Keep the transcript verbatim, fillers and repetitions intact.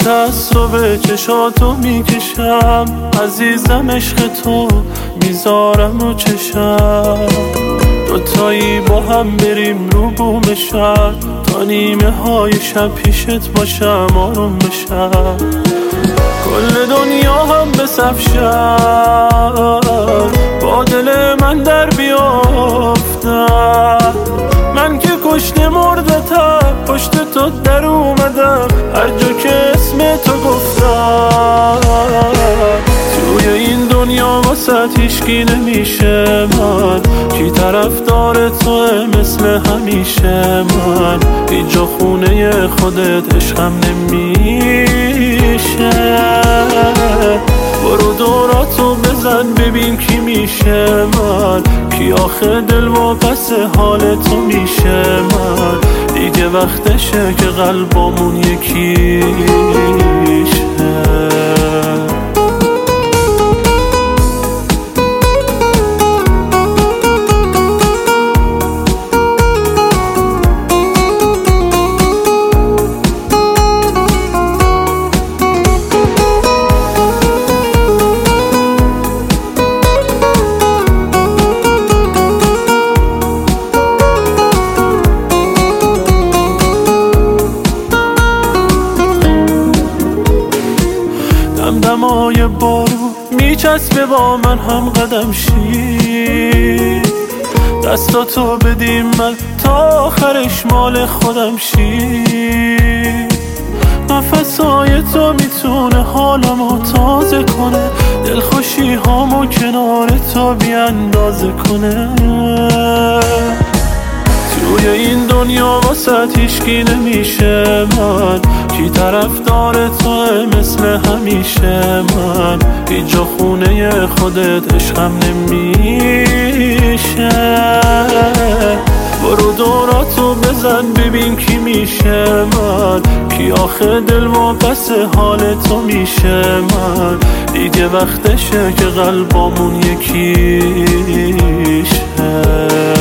بوسه از تو به چشاتو میکشم، عزیزم عشق تو میذارم رو چشم. دوتایی با هم بریم رو بوم شهر، تا نیمه های شب پیشت باشم آروم بشم. کل دنیا هم به صف شد، با دل من در بیافتم. من که کشته مردتم، پشت تو در اومدم، هر جا که اسم تو گفتم. توی این دنیا واسه هیچکی نمیشه من، کی طرفدار توه مثل همیشه من. اینجا خونه خودت عشقم نمیشه. برو دوراتو بزن ببین کی میشه من، کی آخه دل واپس حال تو میشه من. دیگه وقتشه که قلبامون یکیشه. دمدمای بارو میچسبه با من هم قدم شی، دستاتو بدیم من تا آخرش مال خودم شی. نفسای تو میتونه حالمو تازه کنه، دلخوشی هامو کنار تو بیاندازه کنه. توی این دنیا واسه هیچکی نمیشه من، کی طرفدار توه مثل همیشه من. اینجا خونه خودت عشقم نمیشه. برو دوراتو بزن ببین کی میشه من، کی آخه دل واپس حال تو میشه من. دیگه وقتشه که قلبامون یکیشه.